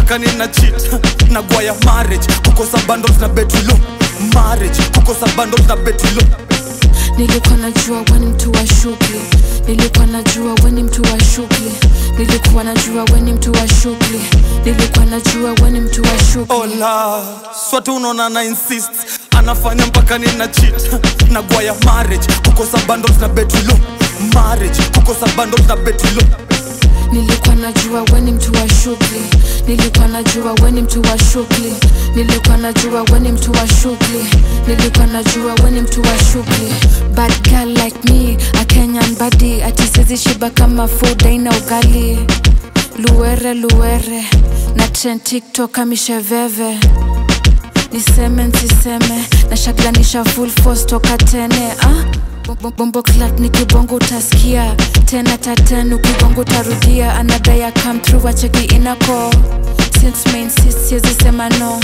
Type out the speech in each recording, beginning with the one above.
mpaka nina cheat. Nagwaya marriage, kukosa bundles na betulo. Marriage, kukosa bundles na betulo. Nilikuwa najua wewe ni mtu wa shughuli. Nilikuwa najua wewe ni mtu wa shughuli. Nilikuwa najua wewe ni mtu wa shughuli. Nilikuwa najua wewe ni mtu wa shughuli. Ola, swatu unaona na insist. Anafanya mpaka nina cheat. Nagwaya marriage, kukosa bundles na betulo. Marriage, kukosa bundles na betulo. Nilikuwa najua wewe ni mtu wa shughuli. Nilikuwa najua wewe ni mtu wa shughuli. Nilikuwa najua wewe ni mtu wa shughuli. Nilikuwa najua wewe ni mtu wa shughuli. Bad girl like me, a Kenyan body. Ati sizi shiba kama food aina ugali. Luere luere, na trend TikTok amisheveve. Niseme nsiseme, na shaglanisha full force toka tene. Bombo clat nikibongo utasikia. Tena tatenu ukibongo utarudia. Anadaya come through wacheki inako. Since main sis siezi sema no.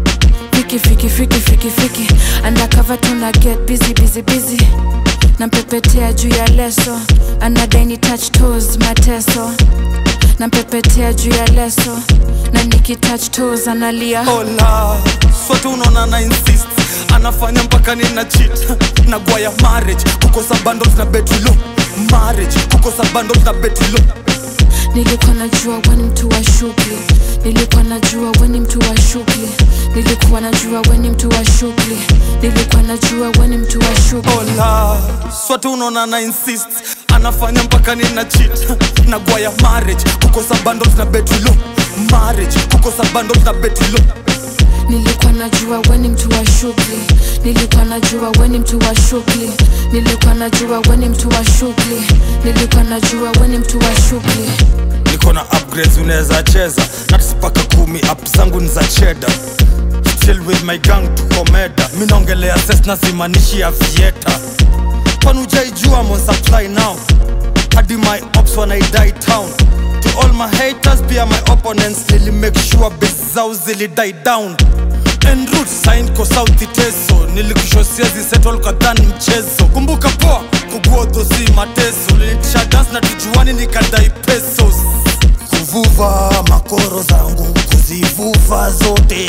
Fiki undercover tuna get busy. Nampepetea juu ya leso. Anadai ni touch toes mateso. Nampepetea juu ya leso. Na niki touch toes analia. Ola, swatu unaona na insist. Anafanya mpaka nina cheat. Nagwaya marriage, kukosa bundles na betulo. Marriage, kukosa bundles na betulo. Nilikuwa najua wewe ni mtu wa shughuli. Nilikuwa najua wewe ni mtu wa shughuli. Nilikuwa najua wewe ni mtu wa shughuli. Nilikuwa najua wewe ni mtu wa shughuli. Ola, swatu unaona na insist. Anafanya mpaka nina cheat. Nagwaya marriage, kukosa bundles na betulo. Marriage, kukosa bundles na betulo. Nilikuwa najua wewe ni mtu wa shughuli. Nilikuwa najua wewe ni mtu wa shughuli. Nilikuwa najua wewe ni mtu wa shughuli. Nilikuwa najua wewe ni mtu wa shughuli. Niko na upgrades unaweza cheza. Natipaka 10 up zangu ni za cheddar. Chill with my gang tuko meda. Mimi naongelea ses na simanishi ya vieta. Kwani hujaijua I'm on supply now. Hadi my ops when I die town. To all my haters pia my opponents. Nili make sure base zao zili die down. En route sign ko sauti teso. Nilikusho siezi settle kadhani mchezo. Kumbuka poa kuguoto si mateso. Nilitisha dance na tujuani nikadai pesos. Kuvuva makoro zangu kuzivuva zote.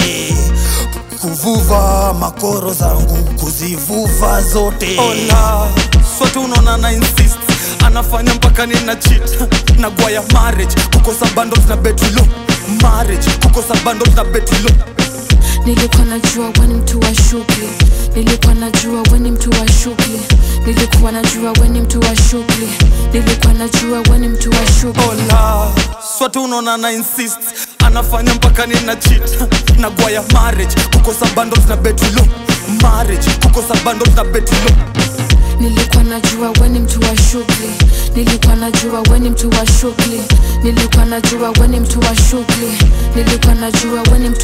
Kuvuva makoro zangu kuzivuva zote. Ola, swatu unaona na insist. Anafanya mpaka nina cheat. Nagwaya marriage, kukosa bundles na betulo. Marriage, kukosa bundles na betulo. Nilikuwa najua wewe ni mtu wa shughuli. Nilikuwa najua wewe ni mtu wa shughuli. Nilikuwa najua wewe ni mtu wa shughuli. Nilikuwa najua wewe ni mtu wa shughuli. Ola, swatu unaona na insist. Anafanya mpaka nina cheat. Nagwaya marriage, kukosa bundles na betulo. Marriage, kukosa bundles na betulo. Nilikuwa najua wewe ni mtu wa shughuli. Nilikuwa najua wewe ni mtu wa shughuli. Nilikuwa najua wewe ni mtu wa shughuli. Nilikuwa najua wewe ni mtu